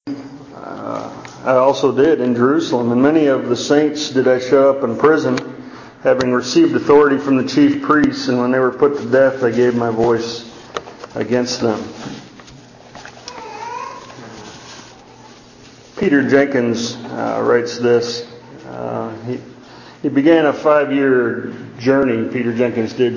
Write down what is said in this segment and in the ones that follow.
I also did in Jerusalem, and many of the saints did I shut up in prison, having received authority from the chief priests, and when they were put to death, I gave my voice against them. Peter Jenkins writes this. He began a 5-year journey, Peter Jenkins did,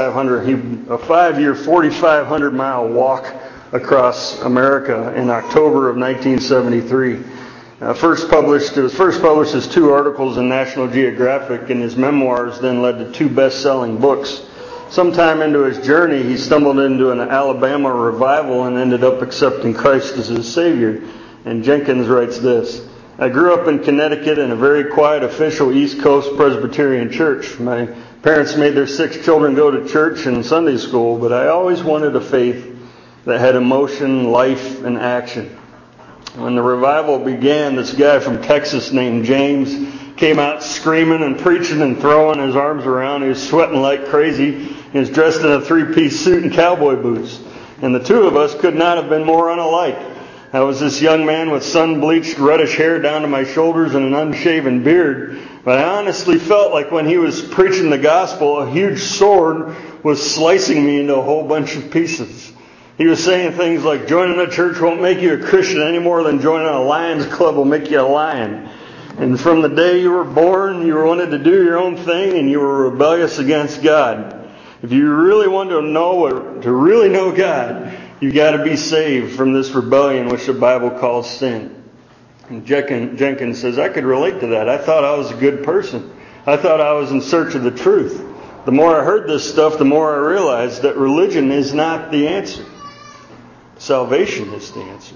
4,500 mile walk across America in October of 1973. It was first published as 2 articles in National Geographic, and his memoirs then led to 2 best-selling books. Sometime into his journey, he stumbled into an Alabama revival and ended up accepting Christ as his Savior. And Jenkins writes this: I grew up in Connecticut in a very quiet, official East Coast Presbyterian church. My parents made their 6 children go to church and Sunday school, but I always wanted a faith that had emotion, life, and action. When the revival began, this guy from Texas named James came out screaming and preaching and throwing his arms around. He was sweating like crazy. He was dressed in a 3-piece suit and cowboy boots. And the 2 of us could not have been more unalike. I was this young man with sun-bleached reddish hair down to my shoulders and an unshaven beard. But I honestly felt like when he was preaching the gospel, a huge sword was slicing me into a whole bunch of pieces. He was saying things like, joining a church won't make you a Christian any more than joining a Lions Club will make you a lion. And from the day you were born, you wanted to do your own thing and you were rebellious against God. If you really want to really know God, you got to be saved from this rebellion, which the Bible calls sin. And Jenkins says, I could relate to that. I thought I was a good person. I thought I was in search of the truth. The more I heard this stuff, the more I realized that religion is not the answer. Salvation is the answer.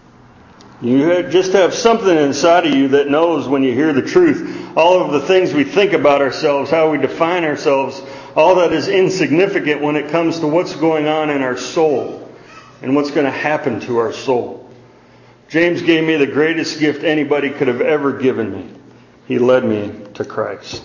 You just have something inside of you that knows when you hear the truth. All of the things we think about ourselves, how we define ourselves, all that is insignificant when it comes to what's going on in our soul and what's going to happen to our soul. James gave me the greatest gift anybody could have ever given me. He led me to Christ.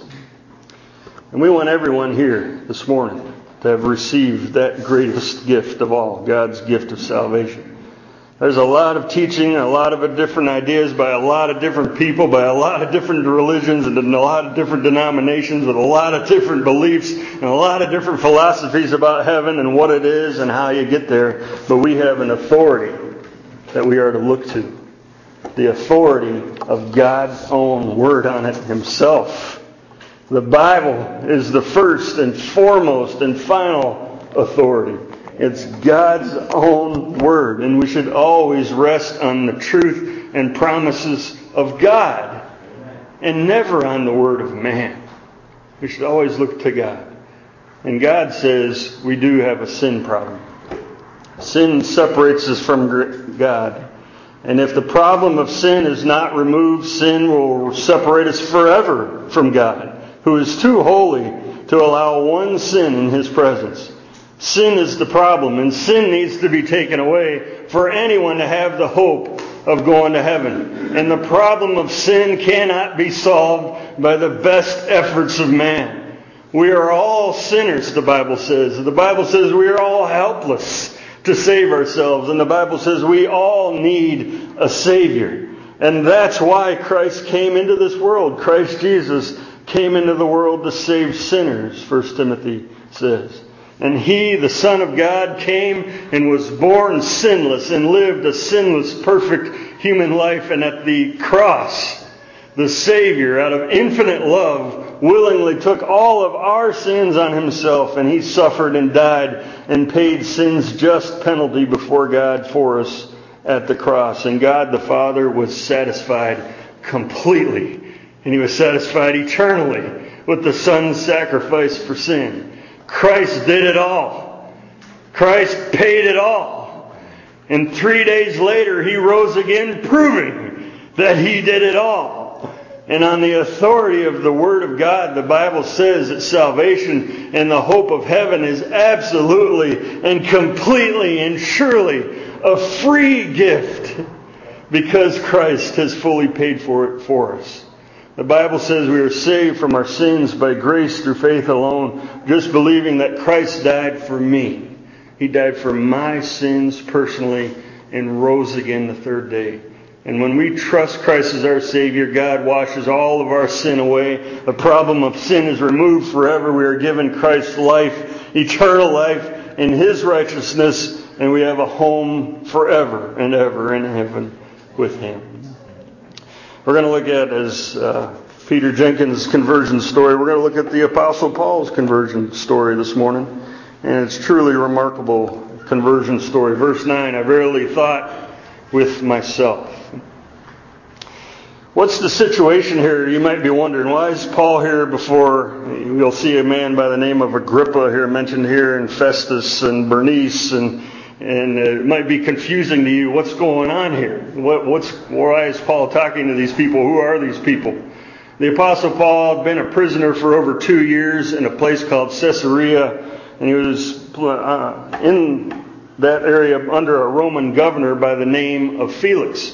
And we want everyone here this morning to have received that greatest gift of all, God's gift of salvation. There's a lot of teaching, a lot of different ideas by a lot of different people, by a lot of different religions and a lot of different denominations with a lot of different beliefs and a lot of different philosophies about heaven and what it is and how you get there. But we have an authority that we are to look to. The authority of God's own word on it Himself. The Bible is the first and foremost and final authority. It's God's own word, and we should always rest on the truth and promises of God and never on the word of man. We should always look to God. And God says we do have a sin problem. Sin separates us from God. And if the problem of sin is not removed, sin will separate us forever from God, who is too holy to allow one sin in His presence. Sin is the problem, and sin needs to be taken away for anyone to have the hope of going to heaven. And the problem of sin cannot be solved by the best efforts of man. We are all sinners, the Bible says. The Bible says we are all helpless to save ourselves. And the Bible says we all need a Savior. And that's why Christ came into this world. Christ Jesus came into the world to save sinners, 1 Timothy says. And He, the Son of God, came and was born sinless and lived a sinless, perfect human life. And at the cross, the Savior, out of infinite love, willingly took all of our sins on Himself. And He suffered and died and paid sin's just penalty before God for us at the cross. And God the Father was satisfied completely. And He was satisfied eternally with the Son's sacrifice for sin. Christ did it all. Christ paid it all. And 3 days later, He rose again, proving that He did it all. And on the authority of the Word of God, the Bible says that salvation and the hope of heaven is absolutely and completely and surely a free gift because Christ has fully paid for it for us. The Bible says we are saved from our sins by grace through faith alone, just believing that Christ died for me. He died for my sins personally and rose again the 3rd day. And when we trust Christ as our Savior, God washes all of our sin away. The problem of sin is removed forever. We are given Christ's life, eternal life, in His righteousness, and we have a home forever and ever in heaven with Him. We're going to look at, as Peter Jenkins' conversion story, we're going to look at the Apostle Paul's conversion story this morning. And it's truly a remarkable conversion story. Verse 9, I verily thought with myself. What's the situation here? You might be wondering, why is Paul here before? You'll see a man by the name of Agrippa here mentioned here, and Festus and Bernice, and it might be confusing to you. What's going on here? Why is Paul talking to these people? Who are these people? The Apostle Paul had been a prisoner for over 2 years in a place called Caesarea, and he was in that area under a Roman governor by the name of Felix.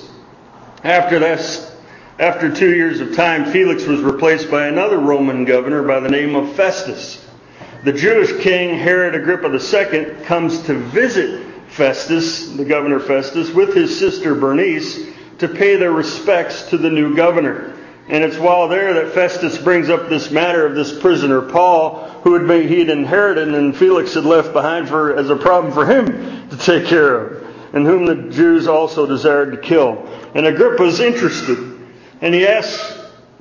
After 2 years of time, Felix was replaced by another Roman governor by the name of Festus. The Jewish king, Herod Agrippa II, comes to visit Festus, the governor Festus, with his sister Bernice to pay their respects to the new governor. And it's while there that Festus brings up this matter of this prisoner Paul, who he had inherited and Felix had left behind as a problem for him to take care of, and whom the Jews also desired to kill. And Agrippa's interested, and he asks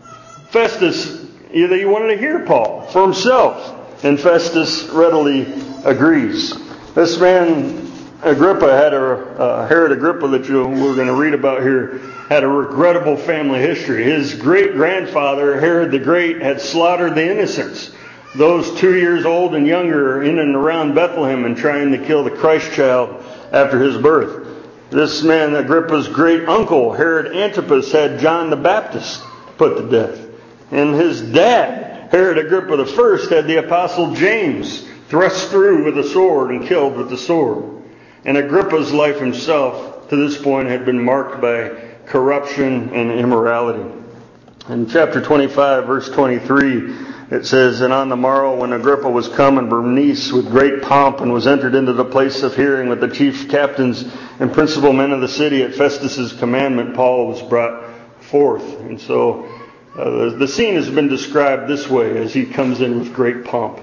Festus that he wanted to hear Paul for himself, and Festus readily agrees. This man Agrippa had Herod Agrippa that we're going to read about here had a regrettable family history. His great-grandfather, Herod the Great, had slaughtered the innocents, those 2 years old and younger, in and around Bethlehem, and trying to kill the Christ child after his birth. This man, Agrippa's great-uncle, Herod Antipas, had John the Baptist put to death. And his dad, Herod Agrippa I, had the Apostle James thrust through with a sword and killed with the sword. And Agrippa's life himself, to this point, had been marked by corruption and immorality. In chapter 25, verse 23, it says, And on the morrow when Agrippa was come, and Bernice with great pomp, and was entered into the place of hearing with the chief captains and principal men of the city, at Festus's commandment, Paul was brought forth. And so the scene has been described this way as he comes in with great pomp.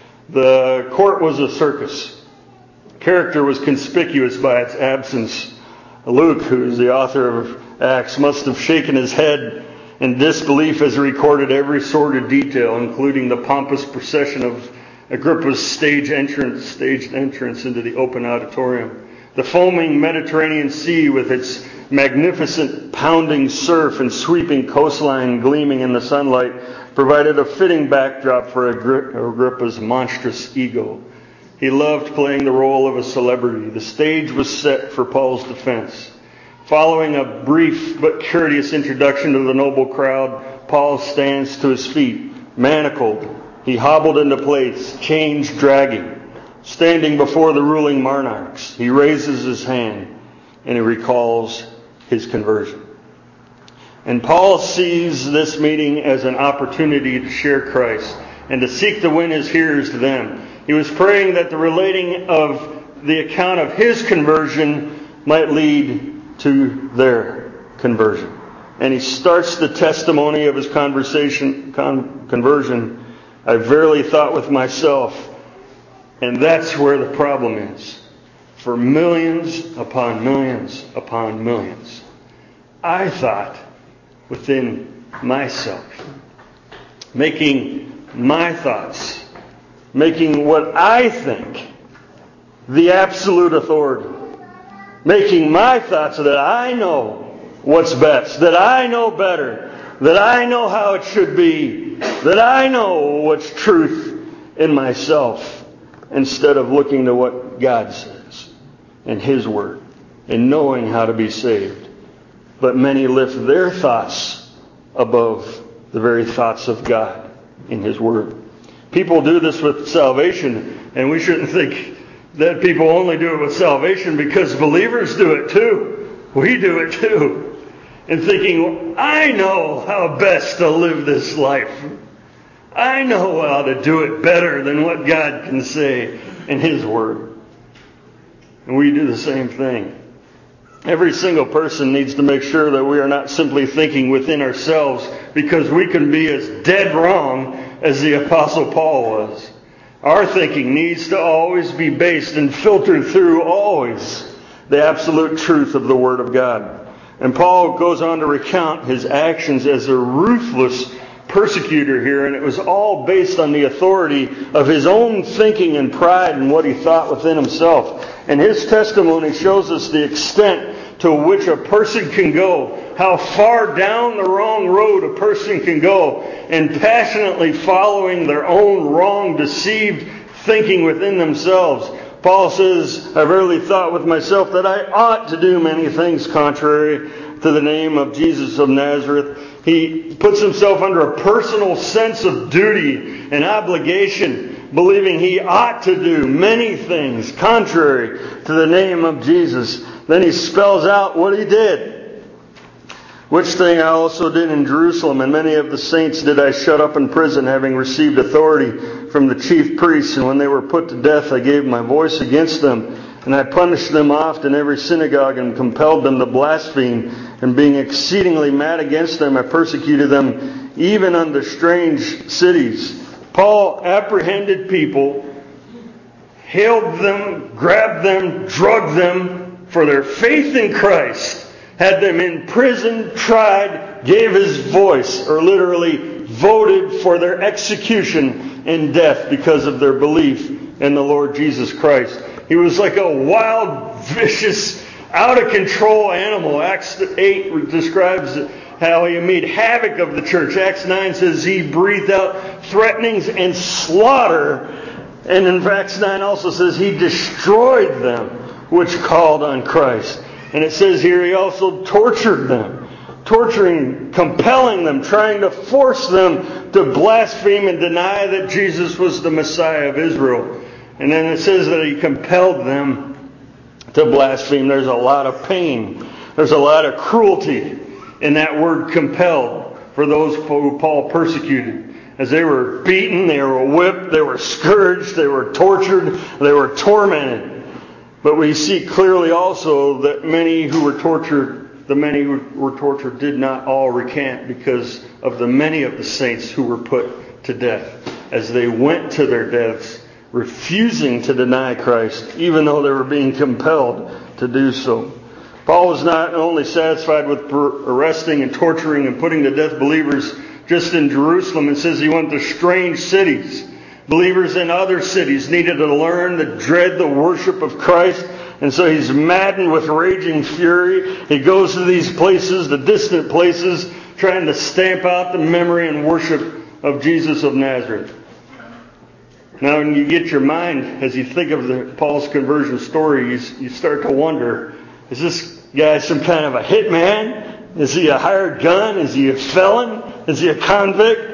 The court was a circus. Character was conspicuous by its absence. Luke, who is the author of Acts, must have shaken his head in disbelief as he recorded every sordid detail, including the pompous procession of Agrippa's staged entrance into the open auditorium. The foaming Mediterranean Sea with its magnificent pounding surf and sweeping coastline gleaming in the sunlight provided a fitting backdrop for Agrippa's monstrous ego. He loved playing the role of a celebrity. The stage was set for Paul's defense. Following a brief but courteous introduction to the noble crowd, Paul stands to his feet, manacled. He hobbled into place, chains dragging. Standing before the ruling monarchs, he raises his hand and he recalls his conversion. And Paul sees this meeting as an opportunity to share Christ and to seek to win his hearers to them. He was praying that the relating of the account of his conversion might lead to their conversion. And he starts the testimony of his conversion. I verily thought with myself, and that's where the problem is. For millions upon millions upon millions, I thought within myself, making my thoughts, making what I think the absolute authority. Making my thoughts that I know what's best, that I know better, that I know how it should be, that I know what's truth in myself, instead of looking to what God says and His Word and knowing how to be saved. But many lift their thoughts above the very thoughts of God in His Word. People do this with salvation, and we shouldn't think that people only do it with salvation, because believers do it too. We do it too. And thinking, I know how best to live this life. I know how to do it better than what God can say in His Word. And we do the same thing. Every single person needs to make sure that we are not simply thinking within ourselves, because we can be as dead wrong as the Apostle Paul was. Our thinking needs to always be based and filtered through always the absolute truth of the Word of God. And Paul goes on to recount his actions as a ruthless persecutor here, and it was all based on the authority of his own thinking and pride and what he thought within himself. And his testimony shows us the extent to which a person can go, how far down the wrong road a person can go, and passionately following their own wrong, deceived thinking within themselves. Paul says, I verily thought with myself that I ought to do many things contrary to the name of Jesus of Nazareth. He puts himself under a personal sense of duty and obligation, believing he ought to do many things contrary to the name of Jesus. Then he spells out what he did. Which thing I also did in Jerusalem, and many of the saints did I shut up in prison, having received authority from the chief priests. And when they were put to death, I gave my voice against them. And I punished them oft in every synagogue, and compelled them to blaspheme. And being exceedingly mad against them, I persecuted them even unto strange cities. Paul apprehended people, hailed them, grabbed them, drugged them for their faith in Christ, had them in prison, tried, gave his voice, or literally voted for their execution and death because of their belief in the Lord Jesus Christ. He was like a wild, vicious, out-of-control animal. Acts 8 describes how he made havoc of the church. Acts 9 says he breathed out threatenings and slaughter. And in Acts 9 also says he destroyed them which called on Christ. And it says here he also tortured them. Torturing, compelling them, trying to force them to blaspheme and deny that Jesus was the Messiah of Israel. And then it says that he compelled them to blaspheme. There's a lot of pain. There's a lot of cruelty in that word compelled for those who Paul persecuted. As they were beaten, they were whipped, they were scourged, they were tortured, they were tormented. But we see clearly also that many who were tortured, the many who were tortured did not all recant, because of the many of the saints who were put to death as they went to their deaths, refusing to deny Christ, even though they were being compelled to do so. Paul was not only satisfied with arresting and torturing and putting to death believers just in Jerusalem. It says he went to strange cities. Believers in other cities needed to learn to dread the worship of Christ. And so he's maddened with raging fury. He goes to these places, the distant places, trying to stamp out the memory and worship of Jesus of Nazareth. Now, when you get your mind, as you think of Paul's conversion story, you start to wonder, is this guy some kind of a hitman? Is he a hired gun? Is he a felon? Is he a convict?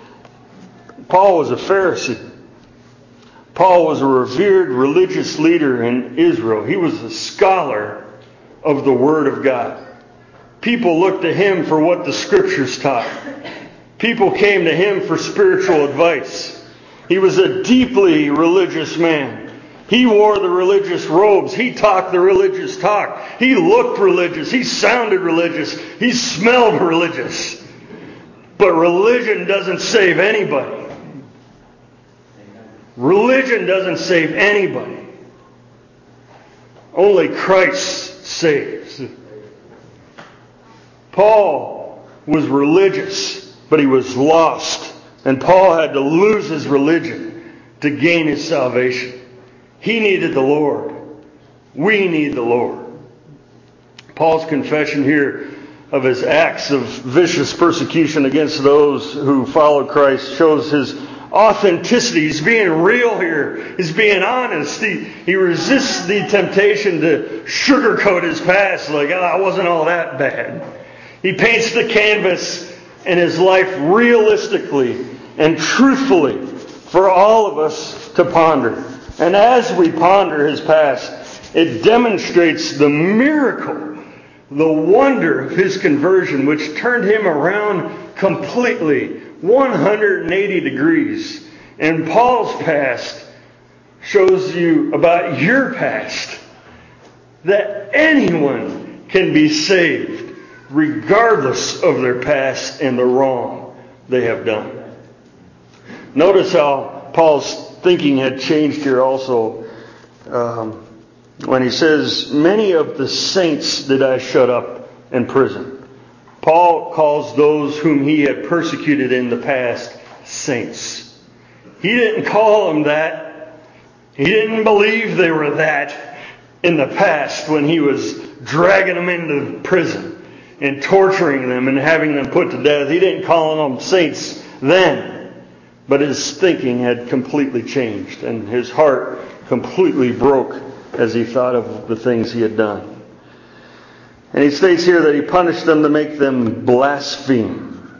Paul was a Pharisee. Paul was a revered religious leader in Israel. He was a scholar of the Word of God. People looked to him for what the Scriptures taught. People came to him for spiritual advice. He was a deeply religious man. He wore the religious robes. He talked the religious talk. He looked religious. He sounded religious. He smelled religious. But religion doesn't save anybody. Religion doesn't save anybody. Only Christ saves. Paul was religious, but he was lost. And Paul had to lose his religion to gain his salvation. He needed the Lord. We need the Lord. Paul's confession here of his acts of vicious persecution against those who followed Christ shows his authenticity. He's being real here. He's being honest. He resists the temptation to sugarcoat his past like, it wasn't all that bad. He paints the canvas in his life realistically and truthfully for all of us to ponder. And as we ponder his past, it demonstrates the miracle, the wonder of his conversion, which turned him around completely, 180 degrees. And Paul's past shows you about your past, that anyone can be saved regardless of their past and the wrong they have done. Notice how Paul's thinking had changed here also when he says, many of the saints did I shut up in prison. Paul calls those whom he had persecuted in the past saints. He didn't call them that. He didn't believe they were that in the past when he was dragging them into prison and torturing them and having them put to death. He didn't call them saints then. But his thinking had completely changed, and his heart completely broke as he thought of the things he had done. And he states here that he punished them to make them blaspheme.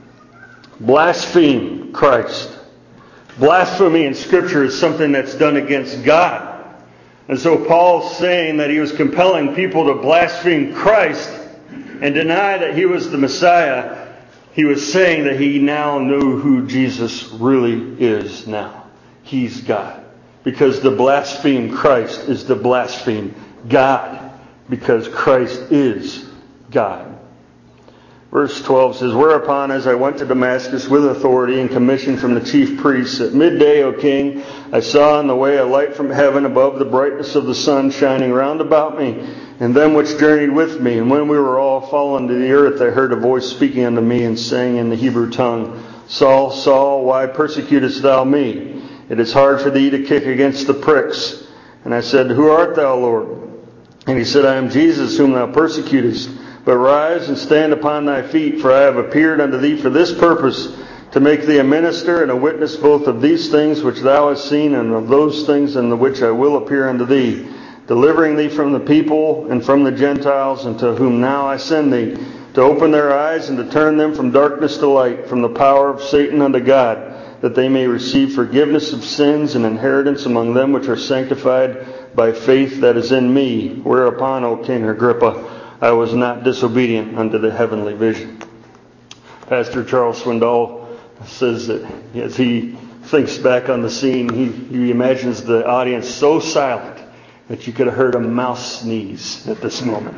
Blaspheme Christ. Blasphemy in Scripture is something that's done against God. And so Paul's saying that he was compelling people to blaspheme Christ and deny that he was the Messiah. He was saying that he now knew who Jesus really is now. He's God. Because to blaspheme Christ is to blaspheme God. Because Christ is God. Verse 12 says, whereupon as I went to Damascus with authority and commission from the chief priests, at midday, O king, I saw on the way a light from heaven above the brightness of the sun shining round about me, and them which journeyed with me. And when we were all fallen to the earth, I heard a voice speaking unto me and saying in the Hebrew tongue, Saul, Saul, why persecutest thou me? It is hard for thee to kick against the pricks. And I said, Who art thou, Lord? And he said, I am Jesus, whom thou persecutest. But rise and stand upon thy feet, for I have appeared unto thee for this purpose, to make thee a minister and a witness both of these things which thou hast seen, and of those things in the which I will appear unto thee, delivering thee from the people and from the Gentiles, and to whom now I send thee, to open their eyes and to turn them from darkness to light, from the power of Satan unto God, that they may receive forgiveness of sins and inheritance among them which are sanctified by faith that is in me. Whereupon, O King Agrippa, I was not disobedient unto the heavenly vision. Pastor Charles Swindoll says that as he thinks back on the scene, he imagines the audience so silent that you could have heard a mouse sneeze at this moment.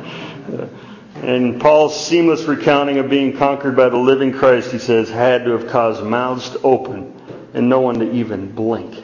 And Paul's seamless recounting of being conquered by the living Christ, he says, had to have caused mouths to open and no one to even blink.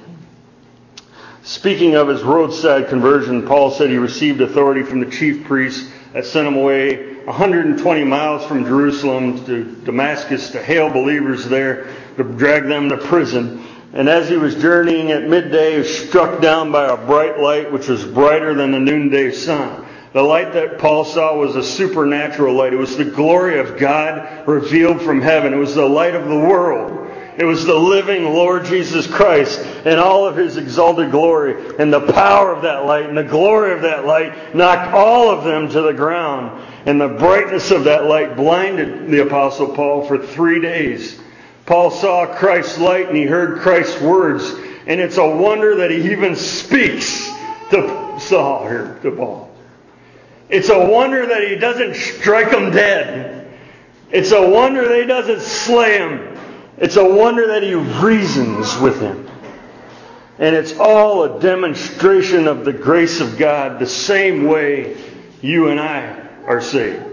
Speaking of his roadside conversion, Paul said he received authority from the chief priests that sent him away 120 miles from Jerusalem to Damascus to hail believers there, to drag them to prison. And as he was journeying at midday, he was struck down by a bright light which was brighter than the noonday sun. The light that Paul saw was a supernatural light. It was the glory of God revealed from heaven. It was the light of the world. It was the living Lord Jesus Christ in all of His exalted glory. And the power of that light and the glory of that light knocked all of them to the ground. And the brightness of that light blinded the Apostle Paul for 3 days. Paul saw Christ's light and he heard Christ's words. And it's a wonder that he even speaks to Saul here, to Paul. It's a wonder that he doesn't strike him dead. It's a wonder that he doesn't slay him. It's a wonder that he reasons with him. And it's all a demonstration of the grace of God, the same way you and I are saved.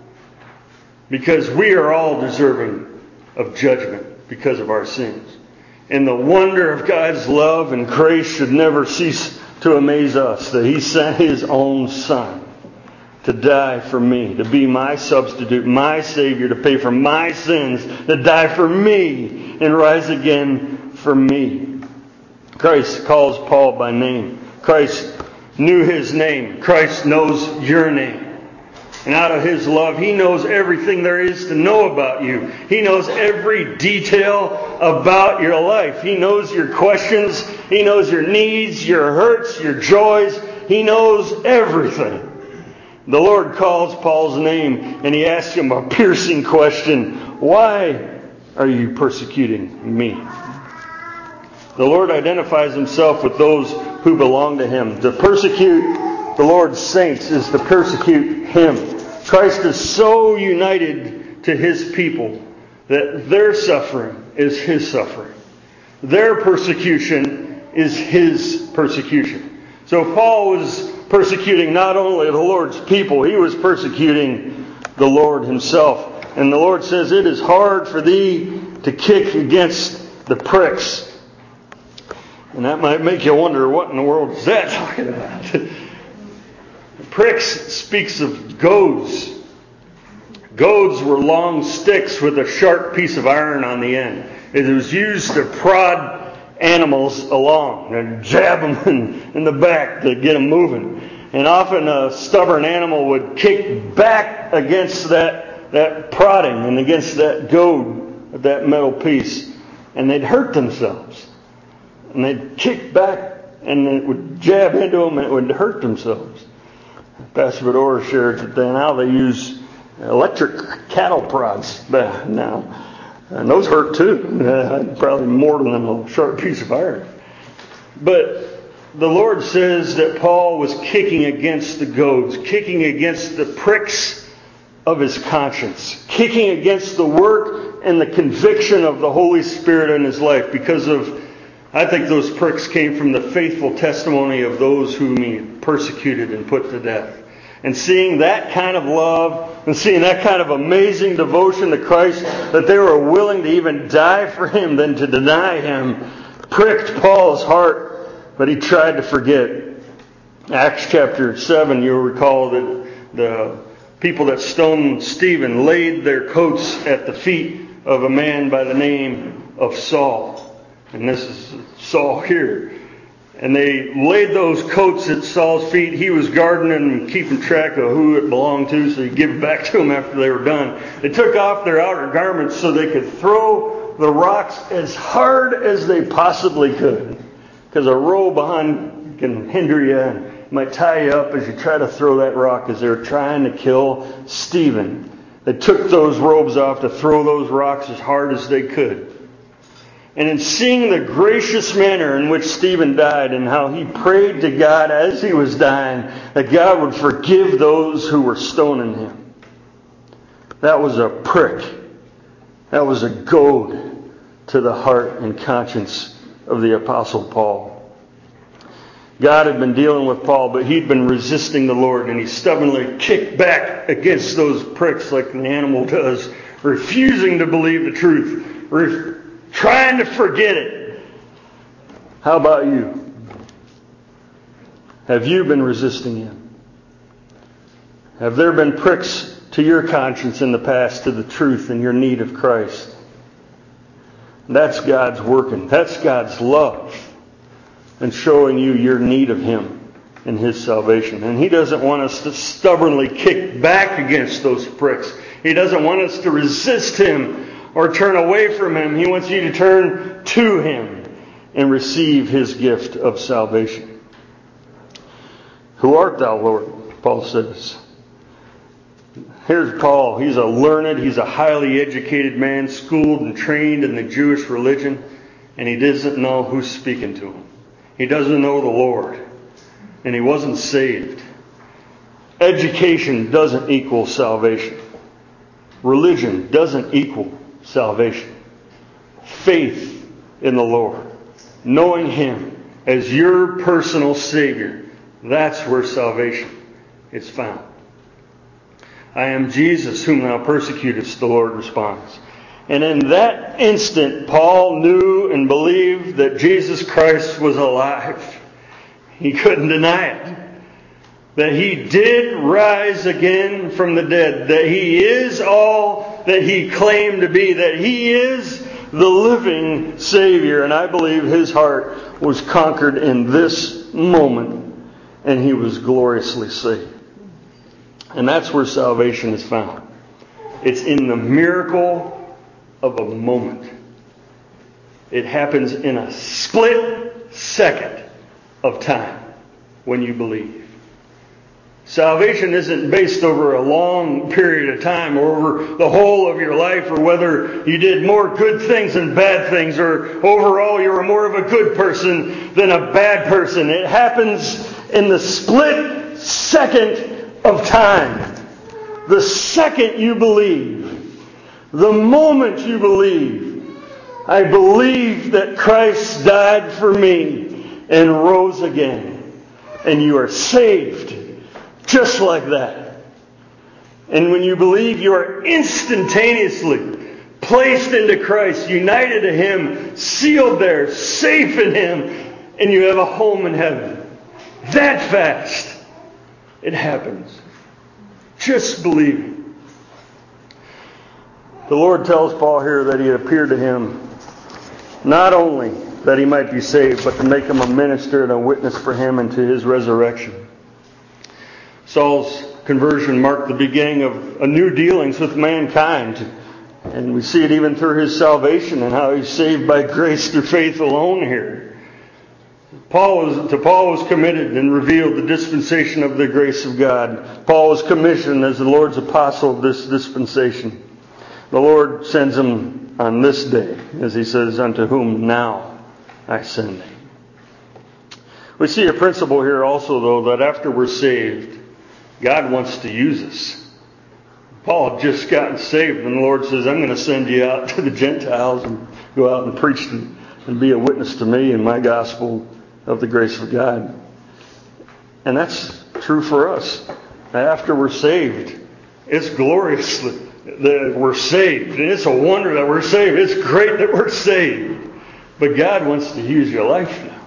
Because we are all deserving of judgment because of our sins. And the wonder of God's love and grace should never cease to amaze us, that He sent His own Son to die for me, to be my substitute, my Savior, to pay for my sins, to die for me and rise again for me. Christ calls Paul by name. Christ knew his name. Christ knows your name. And out of His love, He knows everything there is to know about you. He knows every detail about your life. He knows your questions. He knows your needs, your hurts, your joys. He knows everything. The Lord calls Paul's name and He asks him a piercing question. Why are you persecuting me? The Lord identifies Himself with those who belong to Him. To persecute the Lord's saints is to persecute Him. Christ is so united to His people that their suffering is His suffering. Their persecution is His persecution. So Paul was persecuting not only the Lord's people, he was persecuting the Lord himself. And the Lord says, it is hard for thee to kick against the pricks. And that might make you wonder, what in the world is that talking about? Pricks speaks of goads. Goads were long sticks with a sharp piece of iron on the end. It was used to prod animals along and jab them in the back to get them moving. And often a stubborn animal would kick back against that prodding and against that goad, that metal piece, and they'd hurt themselves. And they'd kick back and it would jab into them and it would hurt themselves. Pastor Fedora shared that now they use electric cattle prods now. And those hurt too. Probably more than a sharp piece of iron. But the Lord says that Paul was kicking against the goads, kicking against the pricks of his conscience, kicking against the work and the conviction of the Holy Spirit in his life because of, I think those pricks came from the faithful testimony of those whom he persecuted and put to death. And seeing that kind of love and seeing that kind of amazing devotion to Christ, that they were willing to even die for him than to deny him, pricked Paul's heart, but he tried to forget. Acts chapter 7, you'll recall that the people that stoned Stephen laid their coats at the feet of a man by the name of Saul. And this is Saul here. And they laid those coats at Saul's feet. He was guarding and keeping track of who it belonged to, so he'd give it back to them after they were done. They took off their outer garments so they could throw the rocks as hard as they possibly could. Because a row behind can hinder you and might tie you up as you try to throw that rock as they were trying to kill Stephen. They took those robes off to throw those rocks as hard as they could. And in seeing the gracious manner in which Stephen died and how he prayed to God as he was dying, that God would forgive those who were stoning him. That was a prick. That was a goad to the heart and conscience of the Apostle Paul. God had been dealing with Paul, but he'd been resisting the Lord, and he stubbornly kicked back against those pricks like an animal does, refusing to believe the truth, trying to forget it. How about you? Have you been resisting him? Have there been pricks to your conscience in the past to the truth and your need of Christ? That's God's working. That's God's love and showing you your need of him and his salvation. And he doesn't want us to stubbornly kick back against those pricks. He doesn't want us to resist him or turn away from him. He wants you to turn to him and receive his gift of salvation. Who art thou, Lord? Paul says. Here's Paul. He's a learned, he's a highly educated man, schooled and trained in the Jewish religion, and he doesn't know who's speaking to him. He doesn't know the Lord, and he wasn't saved. Education doesn't equal salvation. Religion doesn't equal salvation. Faith in the Lord, knowing him as your personal Savior, that's where salvation is found. I am Jesus whom thou persecutest, the Lord responds. And in that instant, Paul knew and believed that Jesus Christ was alive. He couldn't deny it. That he did rise again from the dead. That he is all that he claimed to be. That he is the living Savior. And I believe his heart was conquered in this moment. And he was gloriously saved. And that's where salvation is found. It's in the miracle of a moment. It happens in a split second of time when you believe. Salvation isn't based over a long period of time or over the whole of your life, or whether you did more good things than bad things, or overall you were more of a good person than a bad person. It happens in the split second of time. The second you believe. The moment you believe, I believe that Christ died for me and rose again. and you are saved. Just like that. And when you believe, you are instantaneously placed into Christ, united to Him, sealed there, safe in Him, and you have a home in heaven. That fast. It happens. Just believing. The Lord tells Paul here that He had appeared to him not only that he might be saved, but to make him a minister and a witness for Him and to His resurrection. Saul's conversion marked the beginning of a new dealings with mankind. And we see it even through his salvation and how he's saved by grace through faith alone here. Paul was committed and revealed the dispensation of the grace of God. Paul was commissioned as the Lord's apostle of this dispensation. The Lord sends him on this day, as He says, unto whom now I send thee. We see a principle here also, though, that after we're saved, God wants to use us. Paul had just gotten saved, and the Lord says, I'm going to send you out to the Gentiles and go out and preach and be a witness to me and my gospel of the grace of God. And that's true for us. After we're saved, it's glorious that we're saved. And it's a wonder that we're saved. It's great that we're saved. But God wants to use your life now.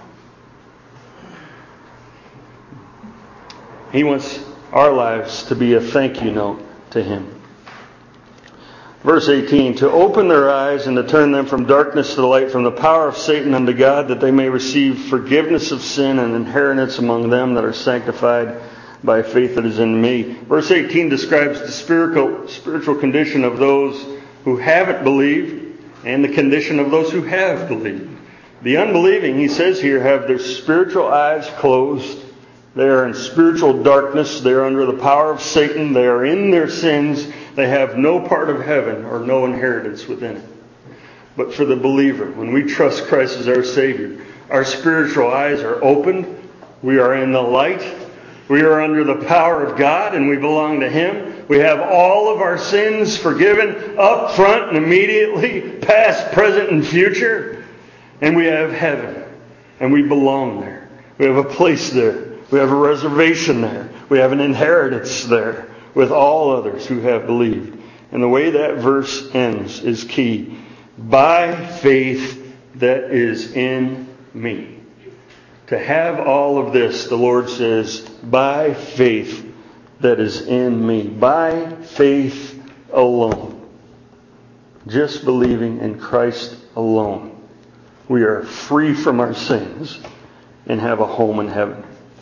He wants our lives to be a thank you note to Him. Verse 18, to open their eyes and to turn them from darkness to the light, from the power of Satan unto God, that they may receive forgiveness of sin and inheritance among them that are sanctified by faith that is in me. Verse 18 describes the spiritual condition of those who haven't believed and the condition of those who have believed. The unbelieving, he says here, have their spiritual eyes closed. They are in spiritual darkness. They are under the power of Satan. They are in their sins. They have no part of heaven or no inheritance within it. But for the believer, when we trust Christ as our Savior, our spiritual eyes are opened. We are in the light. We are under the power of God and we belong to Him. We have all of our sins forgiven up front and immediately, past, present, and future. And we have heaven. And we belong there. We have a place there. We have a reservation there. We have an inheritance there with all others who have believed. And the way that verse ends is key. By faith that is in me. To have all of this, the Lord says, by faith that is in me. By faith alone. Just believing in Christ alone. We are free from our sins and have a home in heaven.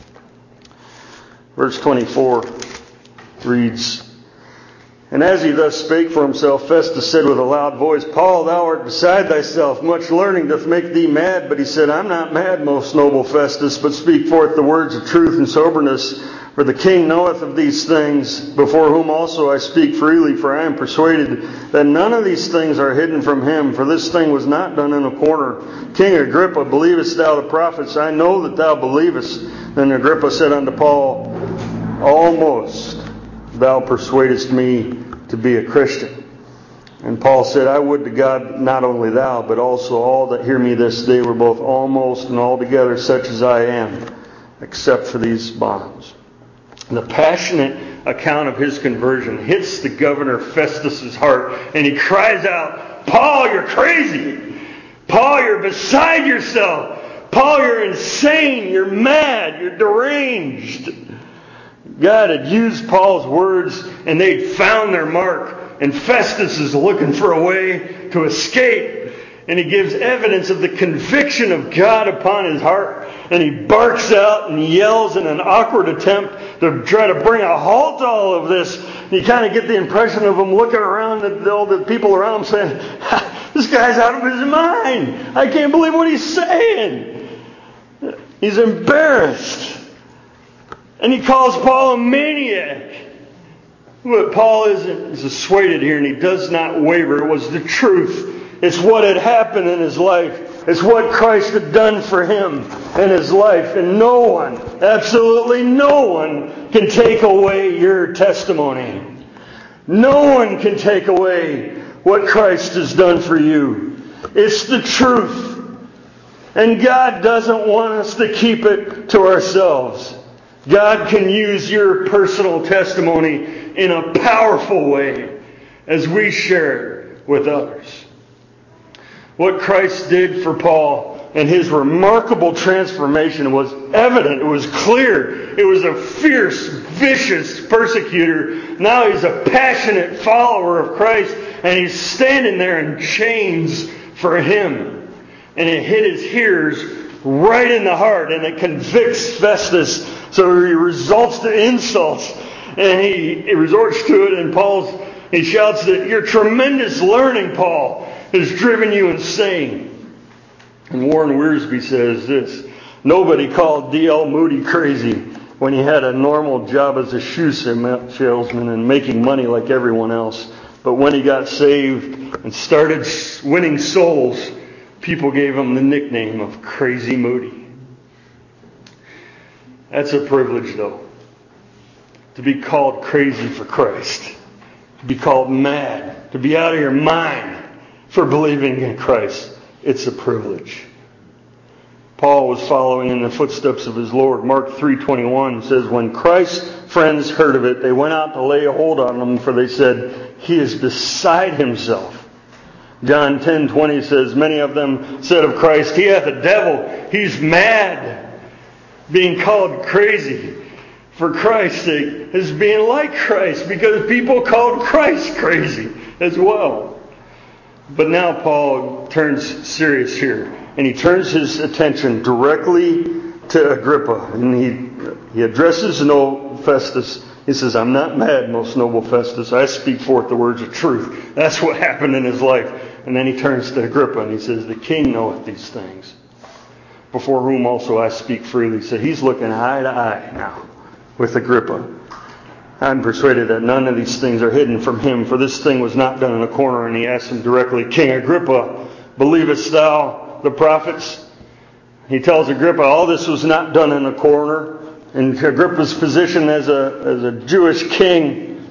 Verse 24 reads, and as he thus spake for himself, Festus said with a loud voice, Paul, thou art beside thyself. Much learning doth make thee mad. But he said, I'm not mad, most noble Festus, but speak forth the words of truth and soberness. For the king knoweth of these things, before whom also I speak freely. For I am persuaded that none of these things are hidden from him. For this thing was not done in a corner. King Agrippa, believest thou the prophets? I know that thou believest. Then Agrippa said unto Paul, almost thou persuadest me to be a Christian. And Paul said, I would to God not only thou, but also all that hear me this day were both almost and altogether such as I am, except for these bonds. And the passionate account of his conversion hits the governor Festus's heart, and he cries out, Paul, you're crazy! Paul, you're beside yourself! Paul, you're insane! You're mad! You're deranged! God had used Paul's words and they'd found their mark. And Festus is looking for a way to escape. And he gives evidence of the conviction of God upon his heart. And he barks out and yells in an awkward attempt to try to bring a halt to all of this. And you kind of get the impression of him looking around at all the people around him saying, this guy's out of his mind. I can't believe what he's saying. He's embarrassed. And he calls Paul a maniac. But Paul is dissuaded here, and he does not waver. It was the truth. It's what had happened in his life. It's what Christ had done for him in his life. And no one, absolutely no one, can take away your testimony. No one can take away what Christ has done for you. It's the truth. And God doesn't want us to keep it to ourselves. God can use your personal testimony in a powerful way as we share it with others. What Christ did for Paul and his remarkable transformation was evident. It was clear. It was a fierce, vicious persecutor. Now he's a passionate follower of Christ, and he's standing there in chains for him. And it hit his hearers right in the heart, and it convicts Festus. So he resorts to insults, and he resorts to it, and he shouts that your tremendous learning, Paul, has driven you insane. And Warren Wiersbe says this: nobody called D.L. Moody crazy when he had a normal job as a shoe salesman and making money like everyone else. But when he got saved and started winning souls, people gave him the nickname of Crazy Moody. That's a privilege, though, to be called crazy for Christ, to be called mad, to be out of your mind for believing in Christ. It's a privilege. Paul was following in the footsteps of his Lord. Mark 3:21 says, when Christ's friends heard of it, they went out to lay a hold on him, for they said, he is beside himself. John 10:20 says, many of them said of Christ, he hath a devil, he's mad. Being called crazy for Christ's sake is being like Christ, because people called Christ crazy as well. But now Paul turns serious here, and he turns his attention directly to Agrippa, and he addresses Festus. He says, I'm not mad, most noble Festus. I speak forth the words of truth. That's what happened in his life. And then he turns to Agrippa, and he says, the king knoweth these things, before whom also I speak freely. So he's looking eye to eye now with Agrippa. I'm persuaded that none of these things are hidden from him, for this thing was not done in a corner. And he asked him directly, King Agrippa, believest thou the prophets? He tells Agrippa, all this was not done in a corner. In Agrippa's position as a Jewish king,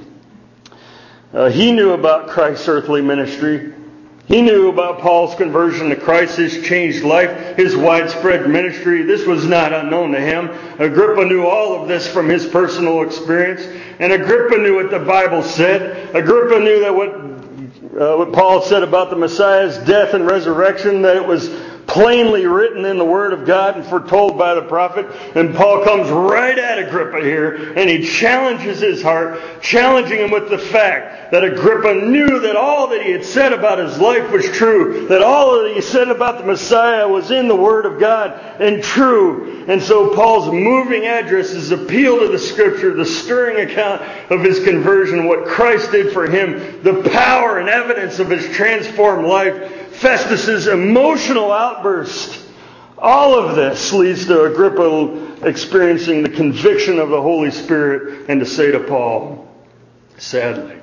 he knew about Christ's earthly ministry. He knew about Paul's conversion to Christ, his changed life, his widespread ministry. This was not unknown to him. Agrippa knew all of this from his personal experience. And Agrippa knew what the Bible said. Agrippa knew that what Paul said about the Messiah's death and resurrection, that it was plainly written in the Word of God and foretold by the prophet. And Paul comes right at Agrippa here, and he challenges his heart, challenging him with the fact that Agrippa knew that all that he had said about his life was true, that all that he said about the Messiah was in the Word of God and true. And so Paul's moving address is appeal to the Scripture, the stirring account of his conversion, what Christ did for him, the power and evidence of his transformed life, Festus's emotional outburst. All of this leads to Agrippa experiencing the conviction of the Holy Spirit, and to say to Paul, sadly,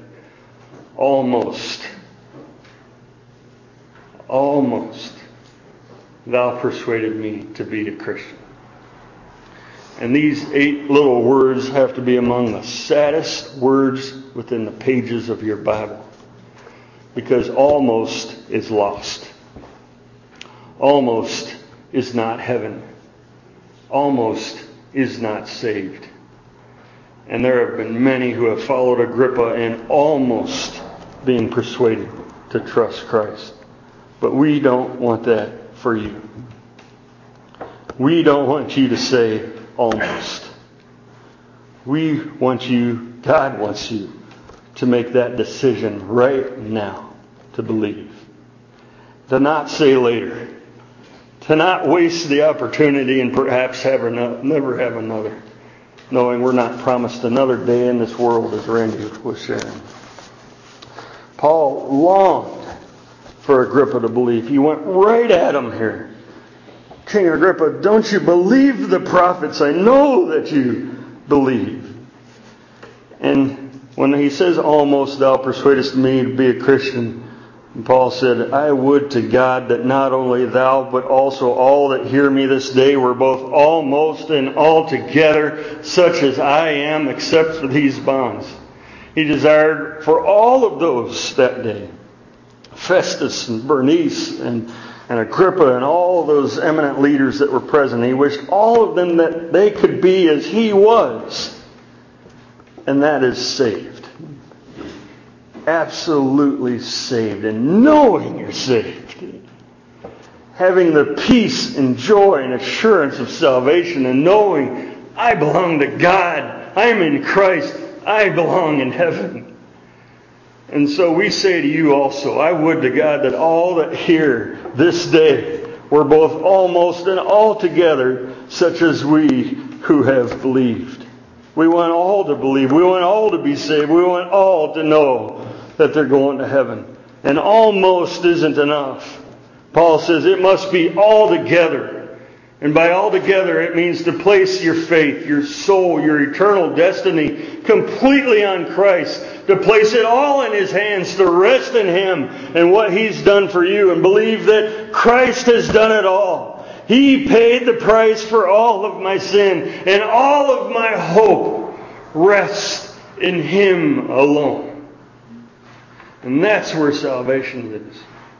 almost, thou persuaded me to be a Christian. And these 8 little words have to be among the saddest words within the pages of your Bible. Because almost is lost. Almost is not heaven. Almost is not saved. And there have been many who have followed Agrippa and almost being persuaded to trust Christ. But we don't want that for you. We don't want you to say almost. We want you, God wants you, to make that decision right now to believe. To not say later. To not waste the opportunity and perhaps never have another. Knowing we're not promised another day in this world, as Randy was sharing. Paul longed for Agrippa to believe. He went right at him here. King Agrippa, don't you believe the prophets? I know that you believe. And when he says, almost thou persuadest me to be a Christian, Paul said, I would to God that not only thou, but also all that hear me this day were both almost and altogether such as I am, except for these bonds. He desired for all of those that day, Festus and Bernice and and Agrippa and all those eminent leaders that were present. He wished all of them that they could be as he was. And that is saved. Absolutely saved. And knowing you're saved. Having the peace and joy and assurance of salvation, and knowing I belong to God. I'm in Christ. I belong in heaven. And so we say to you also, I would to God that all that hear this day were both almost and altogether such as we who have believed. We want all to believe. We want all to be saved. We want all to know that they're going to heaven. And almost isn't enough. Paul says it must be all together. And by all together, it means to place your faith, your soul, your eternal destiny completely on Christ. To place it all in His hands, to rest in Him and what He's done for you, and believe that Christ has done it all. He paid the price for all of my sin, and all of my hope rests in Him alone. And that's where salvation is.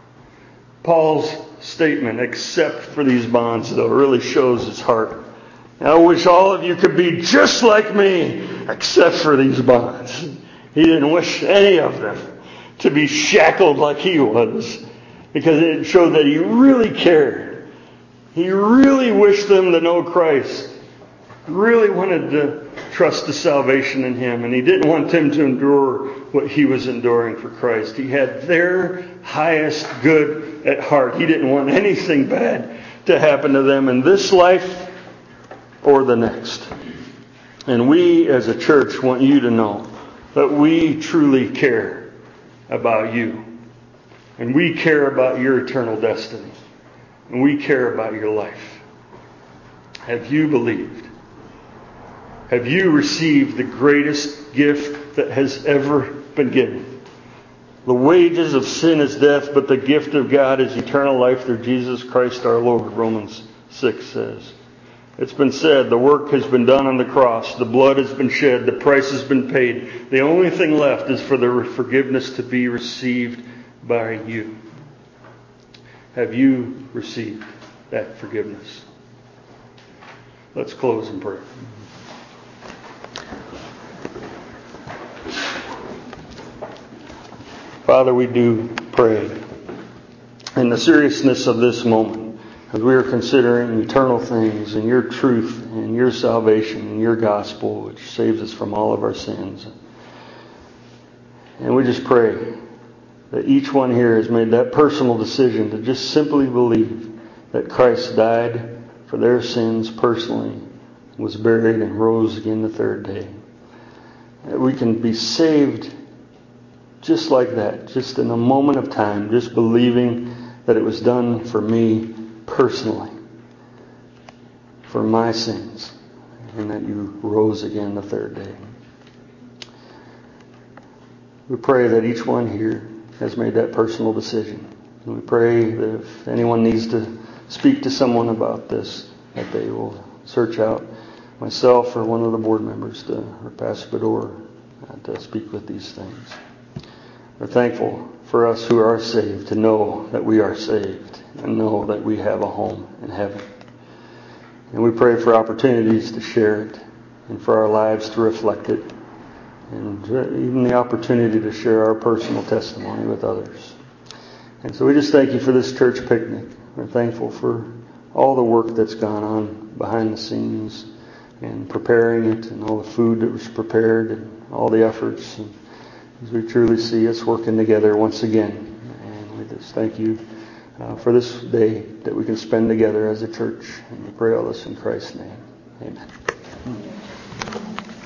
Paul's statement, except for these bonds, though, really shows his heart. I wish all of you could be just like me, except for these bonds. He didn't wish any of them to be shackled like he was, because it showed that he really cared. He really wished them to know Christ. He really wanted to trust the salvation in Him, and he didn't want them to endure what he was enduring for Christ. He had their highest good at heart. He didn't want anything bad to happen to them in this life or the next. And we as a church want you to know that we truly care about you. And we care about your eternal destiny. And we care about your life. Have you believed? Have you received the greatest gift that has ever been given? The wages of sin is death, but the gift of God is eternal life through Jesus Christ our Lord, Romans 6 says. It's been said, the work has been done on the cross, the blood has been shed, the price has been paid. The only thing left is for the forgiveness to be received by you. Have you received that forgiveness? Let's close in prayer. Father, we do pray in the seriousness of this moment, as we are considering eternal things and your truth and your salvation and your gospel, which saves us from all of our sins. And we just pray that each one here has made that personal decision to just simply believe that Christ died for their sins personally, was buried, and rose again the third day. That we can be saved just like that, just in a moment of time, just believing that it was done for me personally, for my sins, and that you rose again the third day. We pray that each one here has made that personal decision. And we pray that if anyone needs to speak to someone about this, that they will search out myself or one of the board members or Pastor Bedore to speak with these things. We're thankful for us who are saved to know that we are saved and know that we have a home in heaven. And we pray for opportunities to share it and for our lives to reflect it, and even the opportunity to share our personal testimony with others. And so we just thank you for this church picnic. We're thankful for all the work that's gone on behind the scenes and preparing it, and all the food that was prepared, and all the efforts. And as we truly see us working together once again. And we just thank you for this day that we can spend together as a church. And we pray all this in Christ's name. Amen.